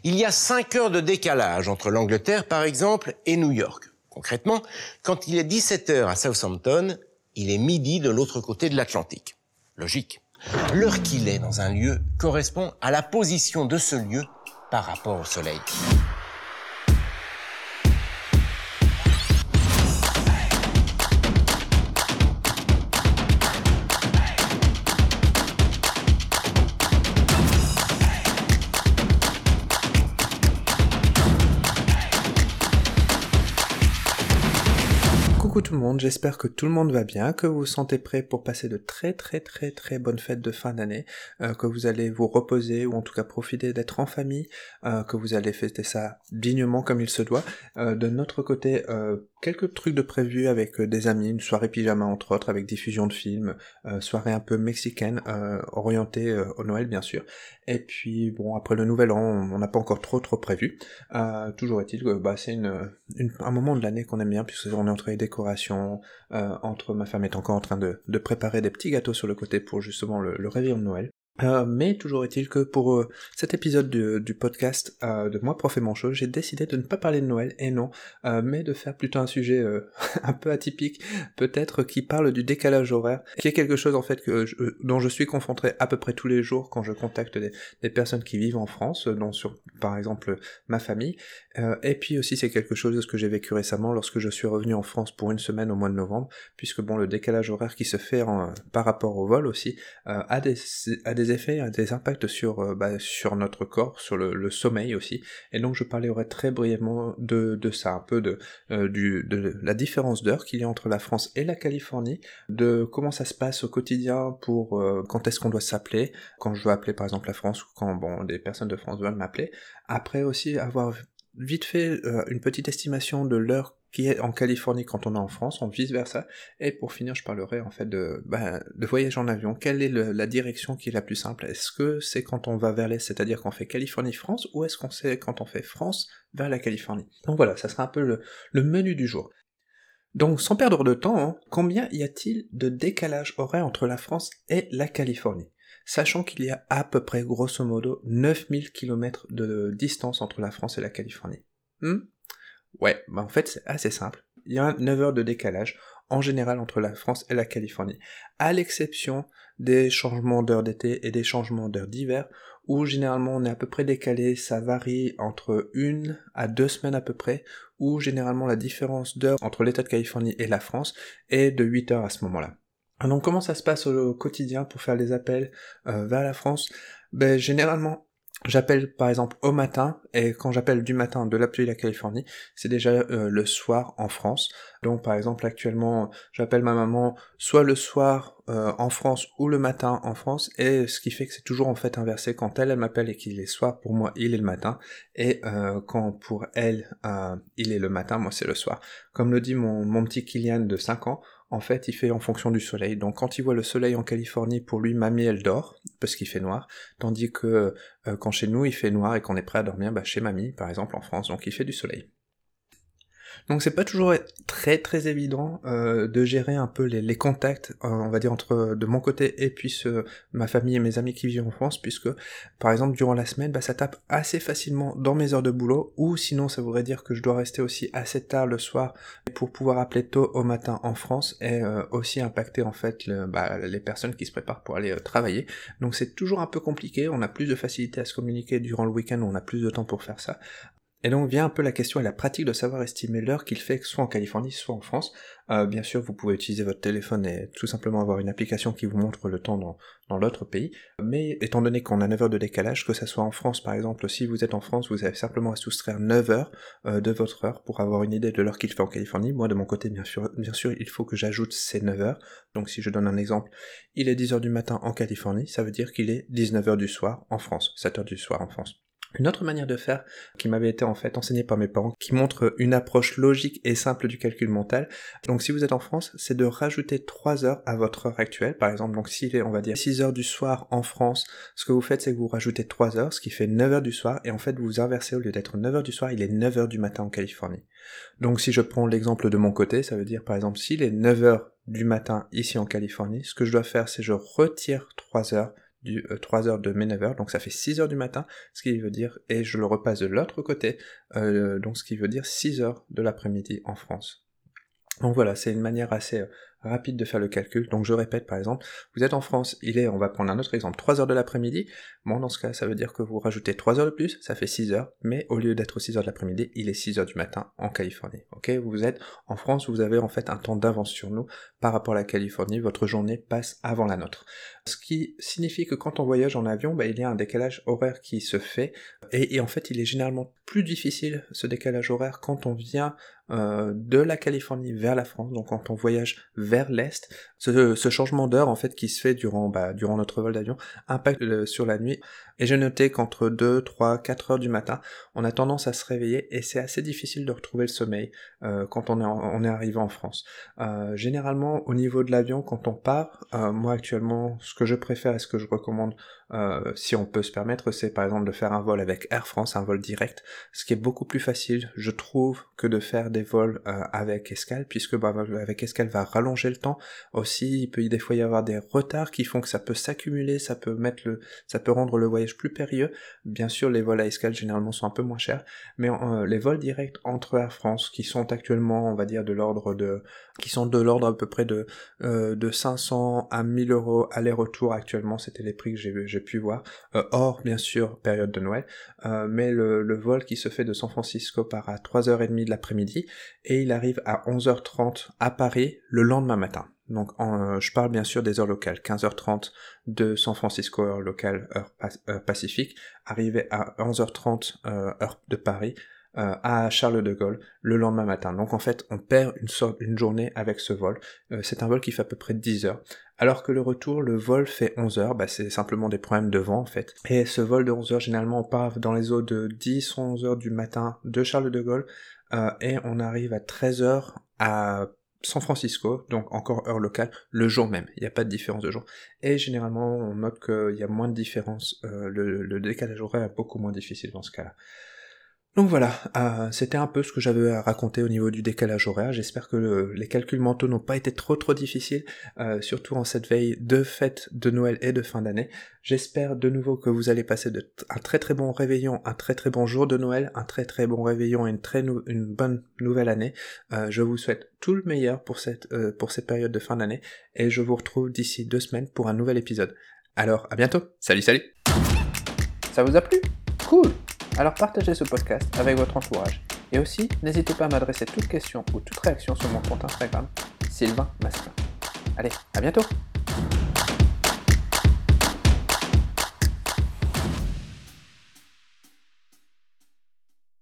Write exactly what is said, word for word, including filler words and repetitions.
Il y a cinq heures de décalage entre l'Angleterre, par exemple, et New York. Concrètement, quand il est dix-sept heures à Southampton, il est midi de l'autre côté de l'Atlantique. Logique. L'heure qu'il est dans un lieu correspond à la position de ce lieu par rapport au Soleil. Coucou tout le monde, j'espère que tout le monde va bien, que vous vous sentez prêts pour passer de très très très très bonnes fêtes de fin d'année, euh, que vous allez vous reposer ou en tout cas profiter d'être en famille, euh, que vous allez fêter ça dignement comme il se doit. Euh, de notre côté, euh, quelques trucs de prévus avec euh, des amis, une soirée pyjama entre autres, avec diffusion de films, euh, soirée un peu mexicaine, euh, orientée euh, au Noël bien sûr, et puis bon, après le nouvel an, on n'a pas encore trop trop prévu. Euh, toujours est-il que bah, c'est une, une, un moment de l'année qu'on aime bien, puisque on est entre les décorations, euh, entre ma femme est encore en train de, de préparer des petits gâteaux sur le côté pour justement le, le réveillon de Noël. Euh, mais toujours est-il que pour euh, cet épisode du, du podcast euh, de Moi Prof et Manchot, j'ai décidé de ne pas parler de Noël, et non, euh, mais de faire plutôt un sujet euh, un peu atypique, peut-être qui parle du décalage horaire, qui est quelque chose en fait que je, dont je suis confronté à peu près tous les jours quand je contacte des, des personnes qui vivent en France, dont sur par exemple ma famille, euh, et puis aussi c'est quelque chose de ce que j'ai vécu récemment lorsque je suis revenu en France pour une semaine au mois de novembre, puisque bon le décalage horaire qui se fait en, par rapport au vol aussi euh, a des, a des effets, a des impacts sur, euh, bah, sur notre corps, sur le, le sommeil aussi, et donc je parlerai très brièvement de, de ça, un peu de, euh, du, de la différence d'heure qu'il y a entre la France et la Californie, de comment ça se passe au quotidien pour euh, quand est-ce qu'on doit s'appeler, quand je dois appeler par exemple la France, ou quand bon des personnes de France veulent m'appeler, après aussi avoir vite fait euh, une petite estimation de l'heure qui est en Californie quand on est en France, en vice-versa, et pour finir je parlerai en fait de, bah, de voyage en avion. Quelle est le, la direction qui est la plus simple? Est-ce que c'est quand on va vers l'est, c'est-à-dire qu'on fait Californie-France, ou est-ce qu'on sait quand on fait France vers la Californie? Donc voilà, ça sera un peu le, le menu du jour. Donc sans perdre de temps, hein, combien y a-t-il de décalage horaire entre la France et la Californie? Sachant qu'il y a à peu près, grosso modo, neuf mille kilomètres de distance entre la France et la Californie. Hmm Ouais, bah en fait c'est assez simple. Il y a neuf heures de décalage, en général entre la France et la Californie, à l'exception des changements d'heure d'été et des changements d'heure d'hiver, où généralement on est à peu près décalé, ça varie entre une à deux semaines à peu près, où généralement la différence d'heure entre l'état de Californie et la France est de huit heures à ce moment-là. Donc comment ça se passe au quotidien pour faire les appels euh, vers la France? Ben généralement, j'appelle par exemple au matin, et quand j'appelle du matin de l'appeler la Californie, c'est déjà euh, le soir en France. Donc par exemple actuellement, j'appelle ma maman soit le soir euh, en France ou le matin en France, et ce qui fait que c'est toujours en fait inversé. Quand elle, elle m'appelle et qu'il est soir, pour moi il est le matin, et euh, quand pour elle euh, il est le matin, moi c'est le soir. Comme le dit mon, mon petit Kylian de cinq ans, en fait, il fait en fonction du soleil. Donc quand il voit le soleil en Californie, pour lui, mamie, elle dort, parce qu'il fait noir, tandis que euh, quand chez nous, il fait noir et qu'on est prêt à dormir, bah, chez mamie, par exemple, en France, donc il fait du soleil. Donc c'est pas toujours très très évident euh, de gérer un peu les, les contacts, euh, on va dire entre de mon côté et puis ce, ma famille et mes amis qui vivent en France, puisque par exemple durant la semaine, bah, ça tape assez facilement dans mes heures de boulot, ou sinon ça voudrait dire que je dois rester aussi assez tard le soir pour pouvoir appeler tôt au matin en France, et euh, aussi impacter en fait le, bah, les personnes qui se préparent pour aller euh, travailler. Donc c'est toujours un peu compliqué, on a plus de facilité à se communiquer durant le week-end où on a plus de temps pour faire ça. Et donc vient un peu la question et la pratique de savoir estimer l'heure qu'il fait soit en Californie, soit en France. Euh, bien sûr, vous pouvez utiliser votre téléphone et tout simplement avoir une application qui vous montre le temps dans, dans l'autre pays. Mais étant donné qu'on a neuf heures de décalage, que ça soit en France par exemple, si vous êtes en France, vous avez simplement à soustraire neuf heures euh, de votre heure pour avoir une idée de l'heure qu'il fait en Californie. Moi de mon côté, bien sûr, bien sûr, il faut que j'ajoute ces neuf heures. Donc si je donne un exemple, il est dix heures du matin en Californie, ça veut dire qu'il est dix-neuf heures du soir en France, sept heures du soir en France. Une autre manière de faire, qui m'avait été en fait enseignée par mes parents, qui montre une approche logique et simple du calcul mental, donc si vous êtes en France, c'est de rajouter trois heures à votre heure actuelle, par exemple, donc s'il est, on va dire, six heures du soir en France, ce que vous faites c'est que vous rajoutez trois heures, ce qui fait neuf heures du soir, et en fait vous inversez, au lieu d'être neuf heures du soir, il est neuf heures du matin en Californie. Donc si je prends l'exemple de mon côté, ça veut dire par exemple, s'il est neuf heures du matin ici en Californie, ce que je dois faire c'est je retire trois heures du euh, trois heures de mes neuf heures, donc ça fait six heures du matin, ce qui veut dire, et je le repasse de l'autre côté, euh, donc ce qui veut dire six heures de l'après-midi en France. Donc voilà, c'est une manière assez euh, rapide de faire le calcul. Donc je répète, par exemple, vous êtes en France, il est, on va prendre un autre exemple, trois heures de l'après-midi. Bon, dans ce cas, ça veut dire que vous rajoutez trois heures de plus, ça fait six heures, mais au lieu d'être six heures de l'après-midi, il est six heures du matin en Californie. Ok, vous êtes en France, vous avez en fait un temps d'avance sur nous par rapport à la Californie, votre journée passe avant la nôtre. Ce qui signifie que quand on voyage en avion, bah, il y a un décalage horaire qui se fait, et, et en fait il est généralement plus difficile ce décalage horaire quand on vient euh, de la Californie vers la France, donc quand on voyage vers l'Est. Ce, ce changement d'heure en fait qui se fait durant, bah, durant notre vol d'avion impacte euh, sur la nuit, et j'ai noté qu'entre deux, trois, quatre heures du matin, on a tendance à se réveiller, et c'est assez difficile de retrouver le sommeil euh, quand on est, en, on est arrivé en France. Euh, généralement, au niveau de l'avion, quand on part, euh, moi actuellement, ce que je préfère et ce que je recommande, euh, si on peut se permettre, c'est par exemple de faire un vol avec Air France, un vol direct, ce qui est beaucoup plus facile, je trouve, que de faire des vols euh, avec escale, puisque bah, avec escale va rallonger le temps. Aussi, il peut des fois y avoir des retards qui font que ça peut s'accumuler, ça peut mettre le, ça peut rendre le voyage plus périlleux. Bien sûr, les vols à escale généralement sont un peu moins chers, mais euh, les vols directs entre Air France, qui sont actuellement, on va dire, de l'ordre de, qui sont de l'ordre à peu près de euh, de cinq cents à mille euros aller-retour actuellement, c'était les prix que j'ai, j'ai pu voir, euh, hors bien sûr période de Noël, euh, mais le, le vol qui se fait de San Francisco part à trois heures trente de l'après-midi, et il arrive à onze heures trente à Paris le lendemain matin. Donc en, euh, je parle bien sûr des heures locales, quinze heures trente de San Francisco, heure locale, heure, pas, heure pacifique, arrivé à onze heures trente euh, heure de Paris, Euh, à Charles de Gaulle le lendemain matin. Donc en fait, on perd une, sorte, une journée avec ce vol. Euh, c'est un vol qui fait à peu près dix heures. Alors que le retour, le vol fait onze heures, bah c'est simplement des problèmes de vent en fait. Et ce vol de onze heures, généralement on part dans les eaux de dix à onze heures du matin de Charles de Gaulle, euh, et on arrive à treize heures à San Francisco, donc encore heure locale, le jour même, il n'y a pas de différence de jour. Et généralement, on note qu'il y a moins de différence, euh, le, le décalage horaire est beaucoup moins difficile dans ce cas-là. Donc voilà, euh, c'était un peu ce que j'avais à raconter au niveau du décalage horaire. J'espère que le, les calculs mentaux n'ont pas été trop trop difficiles, euh, surtout en cette veille de fête de Noël et de fin d'année. J'espère de nouveau que vous allez passer de, un très très bon réveillon, un très très bon jour de Noël, un très très bon réveillon et une très nou- une bonne nouvelle année. Euh, je vous souhaite tout le meilleur pour cette, euh, pour cette période de fin d'année, et je vous retrouve d'ici deux semaines pour un nouvel épisode. Alors, à bientôt. Salut salut. Ça vous a plu? Cool. Alors partagez ce podcast avec votre entourage. Et aussi, n'hésitez pas à m'adresser toute question ou toute réaction sur mon compte Instagram, Sylvain Masselin. Allez, à bientôt!